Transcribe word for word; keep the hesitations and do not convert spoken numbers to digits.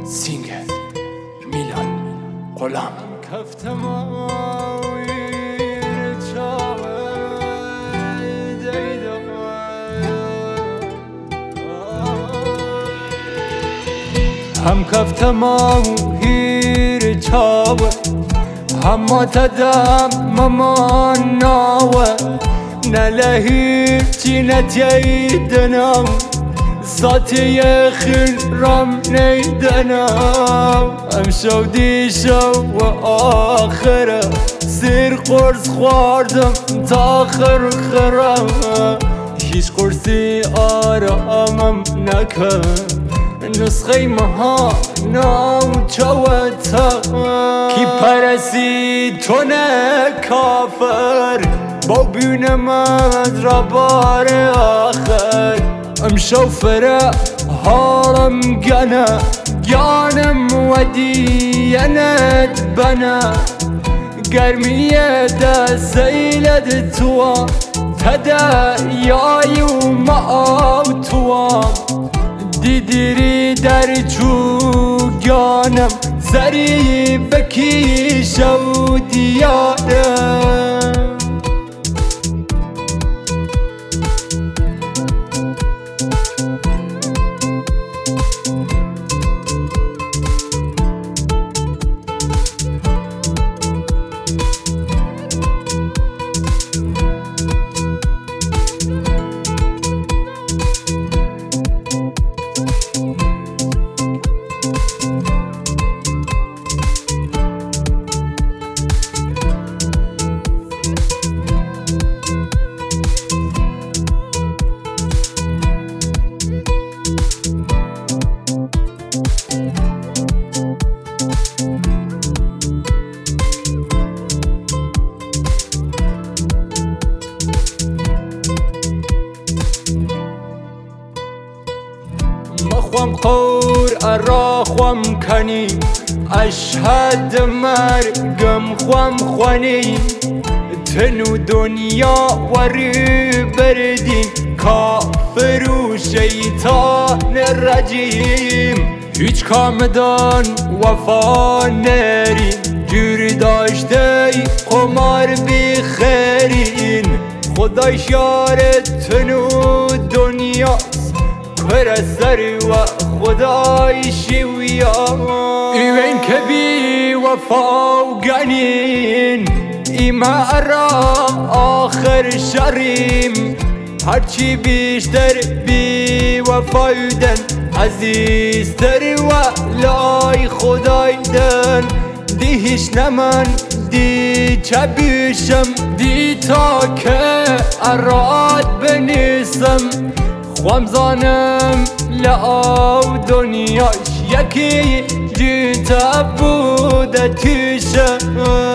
سینگر میلان غلام کفتم آویر چاوه دیدم هم کفتم آویر چاوه هم تدام ممان ناوه نلهی جینت ییدنم ساتی خیل رام نیدنم ام شو دی شو و آخره سیر قرص خواردم تا آخر خرم هیچ قرصی آرامم نکن نسخه مها نام چوتا کی پرسی تو نه کافر با بینم از را بار آخر ام شوفر حالم گنه گانم و دیانت بنا گرمیه دا سیلد توام تدایای و معاو توام دیدیری در چوگانم سری بکیش و دیانم مخوام خور اراخوام کنی اشهد مرگم خوام خوانی تنو دنیا وری بردین کافر و شیطان رجیم هیچ کامدان وفا نرین جوری داشته قمار بخیرین خدای شارت تنو دنیا پر سری و خدای شویا این که بی وفا و گنین ایما را آخر شریم هرچی بیشتر بی وفایدن عزیزتر و لای خدایدن دی هیچ نمن دی چه بیشم دی تا که اراد بنیسم خوام زانم لعاو دنیاش یکی جیتا بوده تیشه